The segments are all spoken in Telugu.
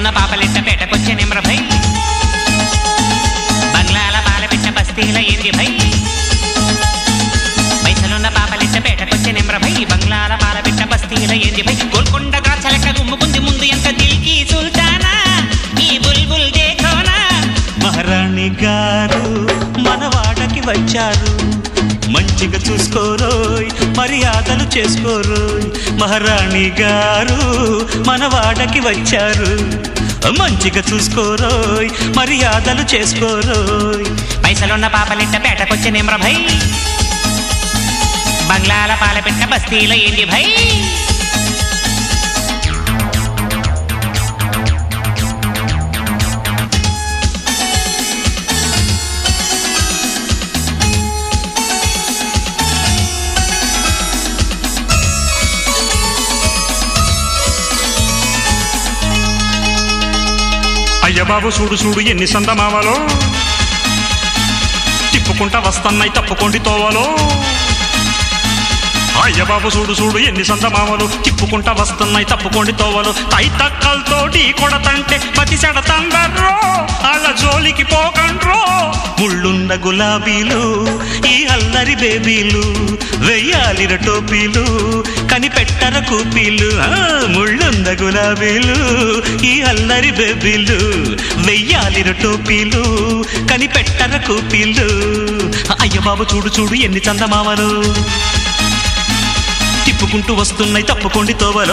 పాపలిట్ట పేటకొచ్చే నిమ్ర భై బంగ్లాల పాలపిట్ట బస్తీల ఏంది భై పైసలున్న పాపలిట్ట పేటకొచ్చే నిమ్ర భై బంగ్లాల పాలపిట్ట బస్తీల ఏంది భై గోల్కొండ గాచలక గుమ్ముకుంది ముందు ఎంత దిల్కి సుల్తానా ఈ బుల్బుల్ దేఖోనా మహారాణి గారు మనవాడకి వచ్చారు మంచిగా చూసుకోరోయ్ మర్యాదలు చేసుకోరోయ్ మహారాణి గారు మనవాడకి వచ్చారు మంచిగా చూసుకోరోయ్ మర్యాదలు చేసుకోరోయ్ పైసలున్న పాపలిట్ట పేటకొచ్చే నిమ్ర భై బంగ్లాల పాలపిట్ట బస్తీల ఏంది భై అయ్య బాబు చూడు చూడు ఎన్ని సందమావలో తిప్పుకుంటా వస్తున్నాయి తప్పుకోండి తోవలో అయ్య బాబు చూడు చూడు ఎన్ని సందమావలు తిప్పుకుంటా వస్తున్నాయి తప్పుకోండి తోవలు తైతక్కలతోటి కొడతంటే పతి చెడతందర్రో అల్ల జోలికి పోకండ్రో ముళ్ళున్న గులాబీలు ఈ అల్లరి బేబీలు వెయ్యాలిర టోపీలు కనిపెట్టర కూపీలు ముళ్ళున్న గులాబీలు ఈ అల్లరి బేబీలు వెయ్యాలిర టోపీలు కనిపెట్టర కూపీలు అయ్య బాబు చూడు చూడు ఎన్ని చందమామలు తిప్పుకుంటూ వస్తున్నాయి తప్పుకోండి తోవలో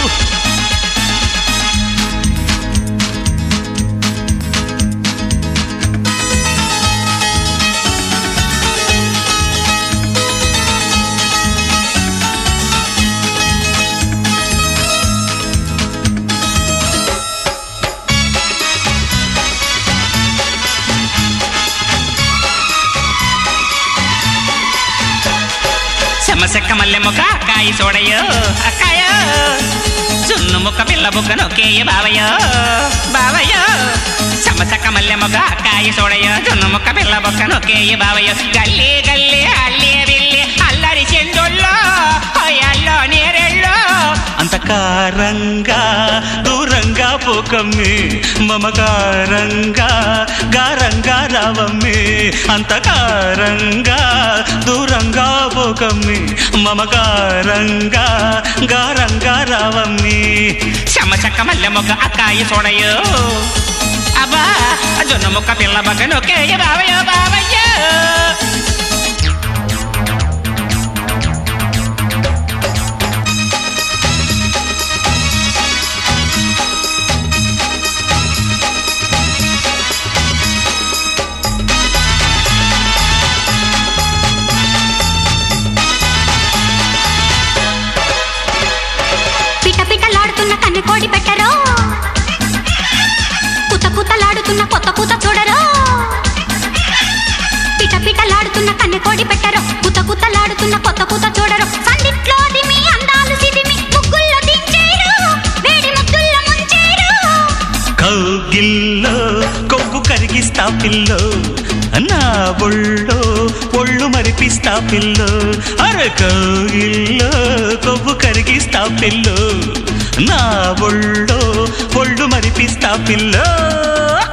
చెక్క మల్లె ముక్క అక్కాయి చూడయో అక్కాయో జున్ను ముక్క పిల్ల బుగ్గ నొక్కేయ బావయ్యో బావయ్యో చెక్క మల్లె ముక్క అక్కాయి చూడయో జున్ను ముక్క పిల్ల బుగ్గ నొక్కేయ బావయ్యో గల్లే గల్లే అల్లే బిల్లే అల్లరి చెందొల్లో అయ్యల్లో నేరెళ్ళో అంతకారంగా దూరంగా పోకమ్మి మమకారంగా గారంగా రావమ్మి అంతకారంగా దూరంగా పోకమ్మి మమకారంగా గారంగా రావమ్మి చెక్క మల్లె మొగ్గ అక్కాయి చూడయో అబ్బా జొన్న ముక్క పిల్ల బగ్గ నొక్కేయ బావయ్యో బావయ్యో కోడి పెట్టరో పుత పుతలాడుతున్న కొత్త పూత చూడరో పిట పిటలాడుతున్న కన్నె కోడి పెట్టరో పుత పుతలాడుతున్న కొత్త పూత చూడరో సందిట్లో దిమి అందాలు సిదిమి ముగ్గుల్లో దించేరు వేడి ముగ్గుల్లో ముంచేరు కౌగిల్లో కొవ్వు కరిగిస్తా పిల్లో నా ఒళ్ళో ఒళ్ళు మరిపిస్తా పిల్లో అరే కౌగిల్లో కొవ్వు కరిగిస్తా పిల్లో నా ఒళ్ళో ఒళ్ళు మరిపిస్తా పిల్లో